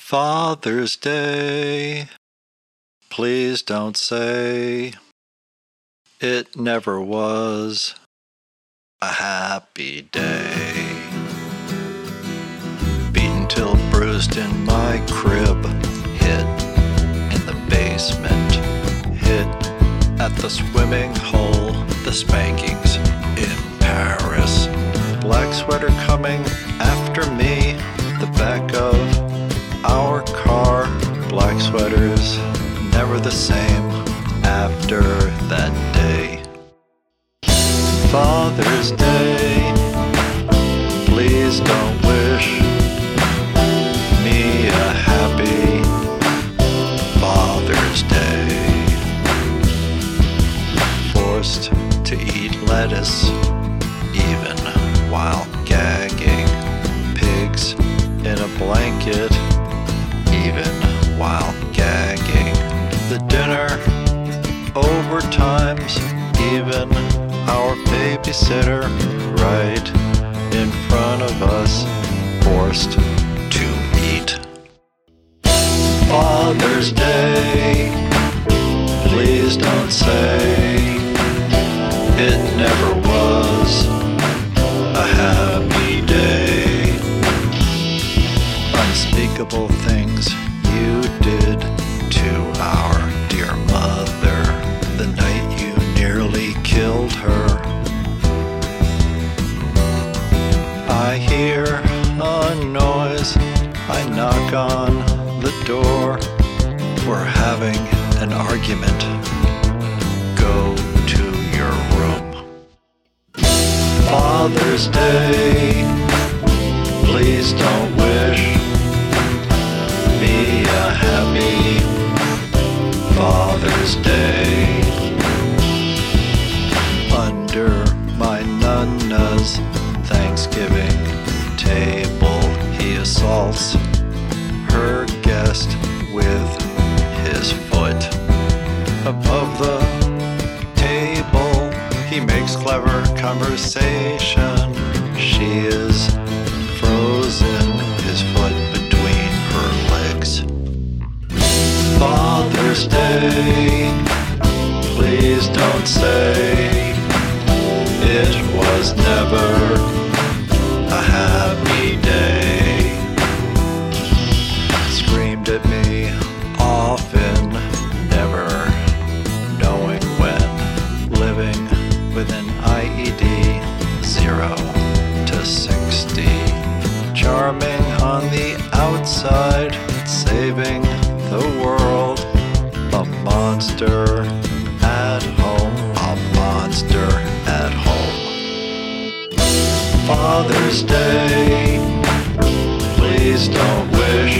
Father's Day. Please don't say it never was a happy day. Beaten till bruised in my crib, hit in the basement, hit at the swimming hole, the spankings in Paris. Black sweater coming after me, the back of our car. Black sweaters, never the same after that day. Father's Day, please don't wish me a happy Father's Day. Forced to eat lettuce even while gagging, pigs in a blanket even while gagging, the dinner overtimes, even our babysitter right in front of us, forced to eat. Father's Day, please don't say it never was a happy day. Unspeakable things you did to our dear mother the night you nearly killed her. I hear a noise, I knock on the door. We're having an argument. Go to your room. Father's Day, please don't wish me a happy Father's Day. Under my nana's Thanksgiving table, he assaults her guest with his foot. Above the table, he makes clever conversation. She is frozen, his foot between her legs. Father's Day, please don't say it was never a happy day. Screamed at me often, never knowing when, living with an IED 0 to 60. Charming on the outside, saving the world, a monster at home, a monster at home. Father's Day, please don't wish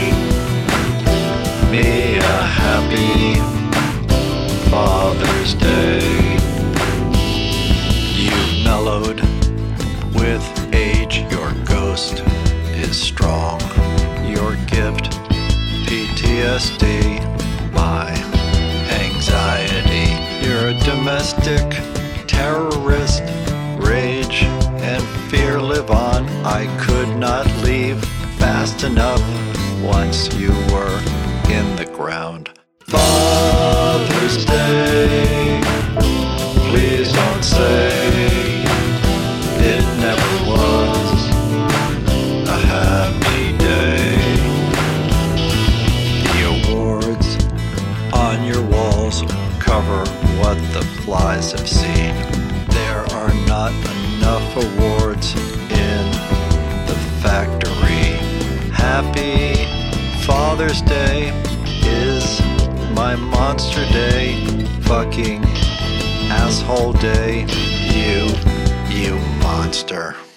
me a happy Father's Day. You've mellowed with age, your ghost is strong. Your gift, PTSD, my anxiety. You're a domestic terrorist, rage and fear live on. I could not leave fast enough once you were in the ground. Father's Day, please don't say it never was a happy day. The awards on your walls cover what the flies have seen. There are not enough awards in the factory. Happy Father's Day is my monster day, fucking asshole day, you monster.